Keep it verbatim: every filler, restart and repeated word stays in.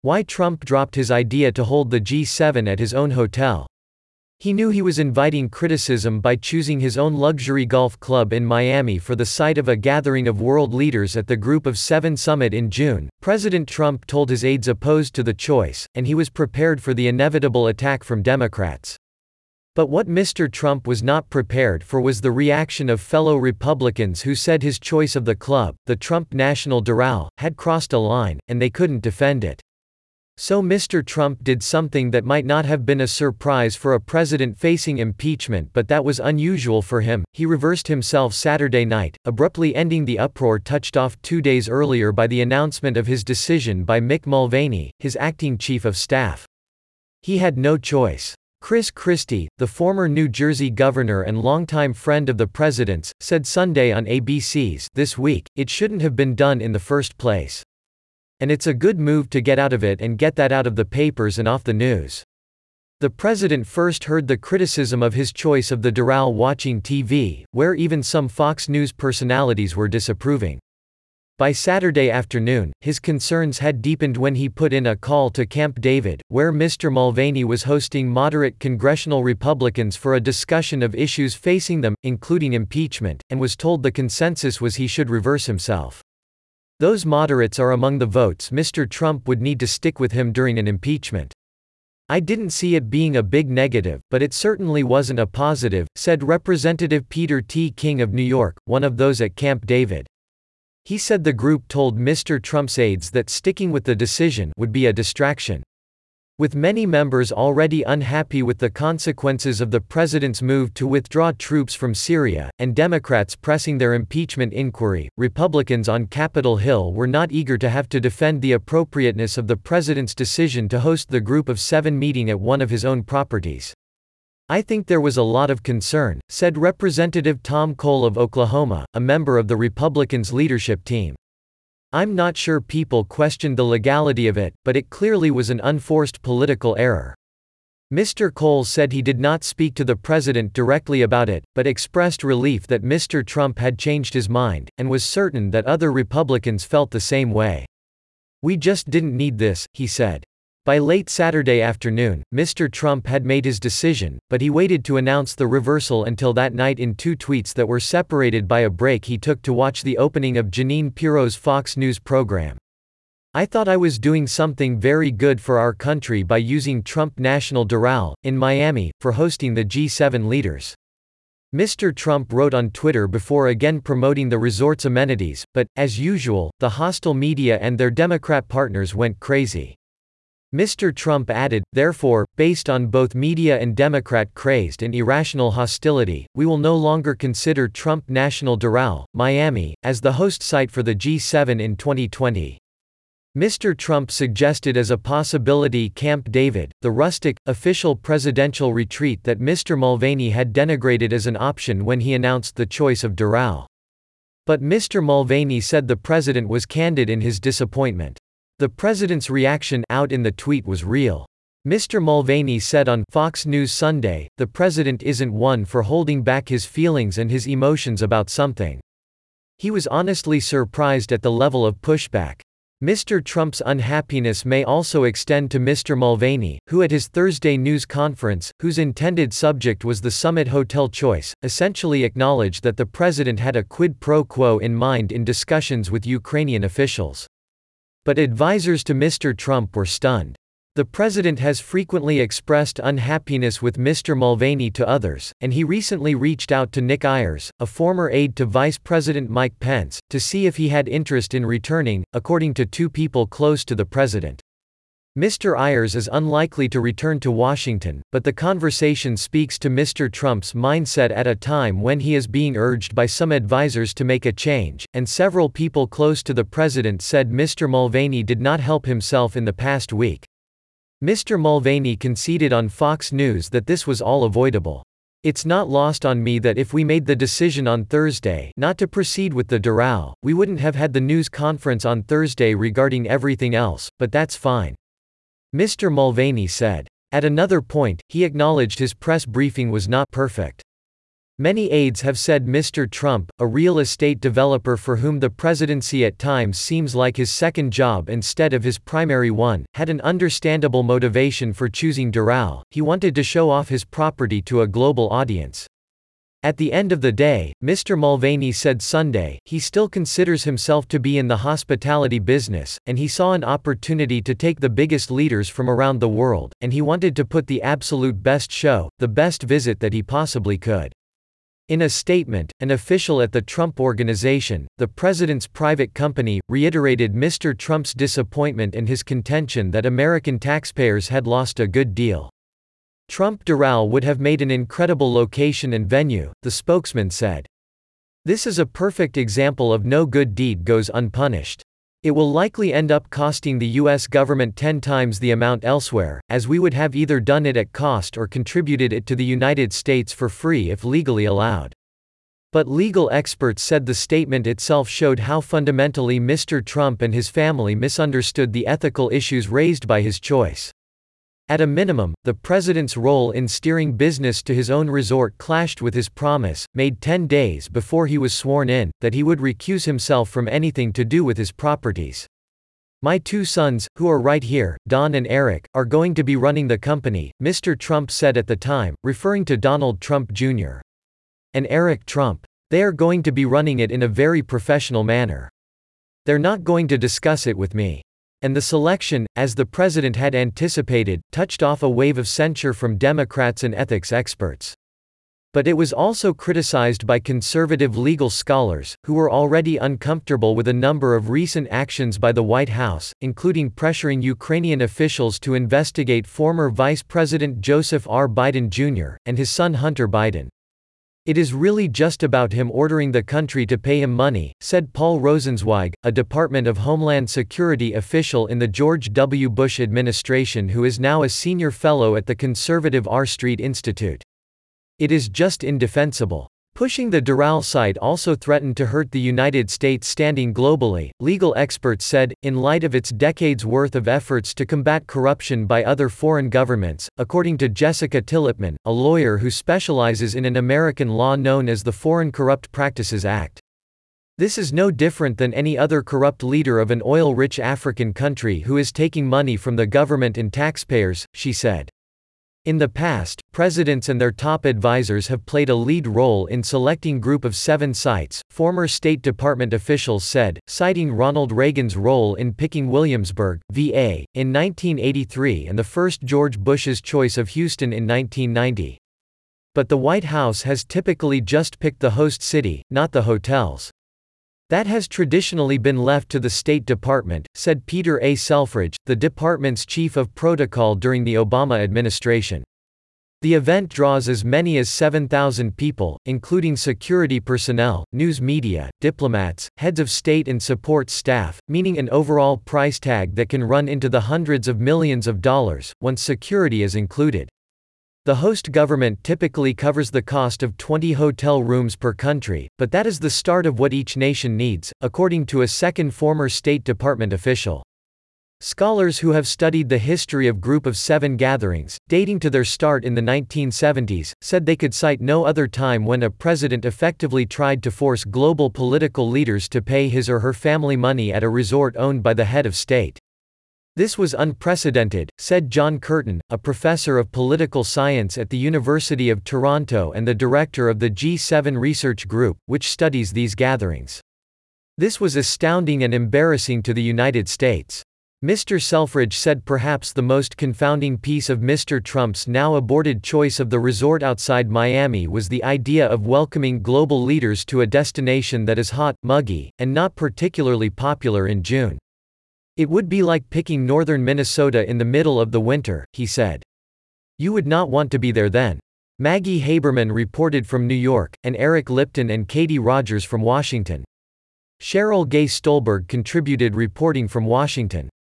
Why Trump dropped his idea to hold the G seven at his own hotel. He knew he was inviting criticism by choosing his own luxury golf club in Miami for the site of a gathering of world leaders at the Group of Seven summit in June. President Trump told his aides opposed to the choice, and he was prepared for the inevitable attack from Democrats. But what Mister Trump was not prepared for was the reaction of fellow Republicans who said his choice of the club, the Trump National Doral, had crossed a line, and they couldn't defend it. So Mister Trump did something that might not have been a surprise for a president facing impeachment, but that was unusual for him. He reversed himself Saturday night, abruptly ending the uproar touched off two days earlier by the announcement of his decision by Mick Mulvaney, his acting chief of staff. He had no choice. Chris Christie, the former New Jersey governor and longtime friend of the president's, said Sunday on A B C's This Week, "It shouldn't have been done in the first place. And it's a good move to get out of it and get that out of the papers and off the news." The president first heard the criticism of his choice of the Doral watching T V, where even some Fox News personalities were disapproving. By Saturday afternoon, his concerns had deepened when he put in a call to Camp David, where Mister Mulvaney was hosting moderate congressional Republicans for a discussion of issues facing them, including impeachment, and was told the consensus was he should reverse himself. Those moderates are among the votes Mister Trump would need to stick with him during an impeachment. "I didn't see it being a big negative, but it certainly wasn't a positive," said Representative Peter T. King of New York, one of those at Camp David. He said the group told Mister Trump's aides that sticking with the decision would be a distraction. With many members already unhappy with the consequences of the president's move to withdraw troops from Syria, and Democrats pressing their impeachment inquiry, Republicans on Capitol Hill were not eager to have to defend the appropriateness of the president's decision to host the Group of Seven meeting at one of his own properties. "I think there was a lot of concern," said Representative Tom Cole of Oklahoma, a member of the Republicans' leadership team. "I'm not sure people questioned the legality of it, but it clearly was an unforced political error." Mister Cole said he did not speak to the president directly about it, but expressed relief that Mister Trump had changed his mind, and was certain that other Republicans felt the same way. "We just didn't need this," he said. By late Saturday afternoon, Mister Trump had made his decision, but he waited to announce the reversal until that night in two tweets that were separated by a break he took to watch the opening of Jeanine Pirro's Fox News program. "I thought I was doing something very good for our country by using Trump National Doral, in Miami, for hosting the G seven leaders." Mister Trump wrote on Twitter before again promoting the resort's amenities, but, as usual, the hostile media and their Democrat partners went crazy. Mister Trump added, "Therefore, based on both media and Democrat-crazed and irrational hostility, we will no longer consider Trump National Doral, Miami, as the host site for the G seven in twenty twenty. Mister Trump suggested as a possibility Camp David, the rustic, official presidential retreat that Mister Mulvaney had denigrated as an option when he announced the choice of Doral. But Mister Mulvaney said the president was candid in his disappointment. The president's reaction out in the tweet was real. Mister Mulvaney said on Fox News Sunday, "The president isn't one for holding back his feelings and his emotions about something." He was honestly surprised at the level of pushback. Mister Trump's unhappiness may also extend to Mister Mulvaney, who at his Thursday news conference, whose intended subject was the summit hotel choice, essentially acknowledged that the president had a quid pro quo in mind in discussions with Ukrainian officials. But advisors to Mister Trump were stunned. The president has frequently expressed unhappiness with Mister Mulvaney to others, and he recently reached out to Nick Ayers, a former aide to Vice President Mike Pence, to see if he had interest in returning, according to two people close to the president. Mister Ayers is unlikely to return to Washington, but the conversation speaks to Mister Trump's mindset at a time when he is being urged by some advisors to make a change, and several people close to the president said Mister Mulvaney did not help himself in the past week. Mister Mulvaney conceded on Fox News that this was all avoidable. "It's not lost on me that if we made the decision on Thursday not to proceed with the Doral, we wouldn't have had the news conference on Thursday regarding everything else, but that's fine," Mister Mulvaney said. At another point, he acknowledged his press briefing was not perfect. Many aides have said Mister Trump, a real estate developer for whom the presidency at times seems like his second job instead of his primary one, had an understandable motivation for choosing Doral. He wanted to show off his property to a global audience. At the end of the day, Mister Mulvaney said Sunday, he still considers himself to be in the hospitality business, and he saw an opportunity to take the biggest leaders from around the world, and he wanted to put the absolute best show, the best visit that he possibly could. In a statement, an official at the Trump Organization, the president's private company, reiterated Mister Trump's disappointment and his contention that American taxpayers had lost a good deal. Trump Doral would have made an incredible location and venue, the spokesman said. This is a perfect example of no good deed goes unpunished. It will likely end up costing the U S government ten times the amount elsewhere, as we would have either done it at cost or contributed it to the United States for free if legally allowed. But legal experts said the statement itself showed how fundamentally Mister Trump and his family misunderstood the ethical issues raised by his choice. At a minimum, the president's role in steering business to his own resort clashed with his promise, made ten days before he was sworn in, that he would recuse himself from anything to do with his properties. My two sons, who are right here, Don and Eric, are going to be running the company, Mister Trump said at the time, referring to Donald Trump Junior and Eric Trump. They are going to be running it in a very professional manner. They're not going to discuss it with me. And the selection, as the president had anticipated, touched off a wave of censure from Democrats and ethics experts. But it was also criticized by conservative legal scholars, who were already uncomfortable with a number of recent actions by the White House, including pressuring Ukrainian officials to investigate former Vice President Joseph R. Biden Junior, and his son Hunter Biden. It is really just about him ordering the country to pay him money, said Paul Rosenzweig, a Department of Homeland Security official in the George W. Bush administration who is now a senior fellow at the conservative R Street Institute. It is just indefensible. Pushing the Doral site also threatened to hurt the United States' standing globally, legal experts said, in light of its decades' worth of efforts to combat corruption by other foreign governments, according to Jessica Tillipman, a lawyer who specializes in an American law known as the Foreign Corrupt Practices Act. This is no different than any other corrupt leader of an oil-rich African country who is taking money from the government and taxpayers, she said. In the past, presidents and their top advisors have played a lead role in selecting Group of Seven sites, former State Department officials said, citing Ronald Reagan's role in picking Williamsburg, V A, in nineteen eighty-three and the first George Bush's choice of Houston in nineteen ninety. But the White House has typically just picked the host city, not the hotels. That has traditionally been left to the State Department, said Peter A. Selfridge, the department's chief of protocol during the Obama administration. The event draws as many as seven thousand people, including security personnel, news media, diplomats, heads of state and support staff, meaning an overall price tag that can run into the hundreds of millions of dollars, once security is included. The host government typically covers the cost of twenty hotel rooms per country, but that is the start of what each nation needs, according to a second former State Department official. Scholars who have studied the history of Group of Seven gatherings, dating to their start in the nineteen seventies, said they could cite no other time when a president effectively tried to force global political leaders to pay his or her family money at a resort owned by the head of state. This was unprecedented, said John Curtin, a professor of political science at the University of Toronto and the director of the G seven Research Group, which studies these gatherings. This was astounding and embarrassing to the United States. Mister Selfridge said perhaps the most confounding piece of Mister Trump's now aborted choice of the resort outside Miami was the idea of welcoming global leaders to a destination that is hot, muggy, and not particularly popular in June. It would be like picking northern Minnesota in the middle of the winter, he said. You would not want to be there then. Maggie Haberman reported from New York, and Eric Lipton and Katie Rogers from Washington. Cheryl Gay Stolberg contributed reporting from Washington.